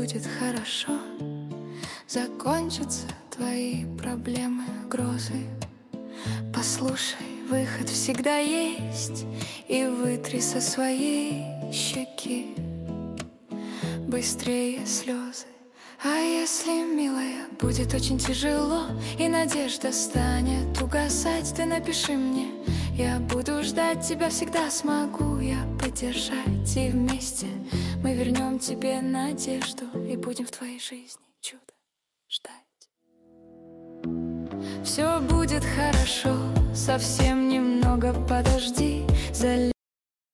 будет хорошо. Закончатся твои проблемы, грозы. Послушай, выход всегда есть, и вытри со своей щеки быстрее слезы. А если, милая, будет очень тяжело и надежда станет угасать, ты напиши мне, я буду ждать тебя, всегда смогу я поддержать. И вместе мы вернем тебе надежду и будем в твоей жизни чудо ждать. Все будет хорошо, совсем немного подожди.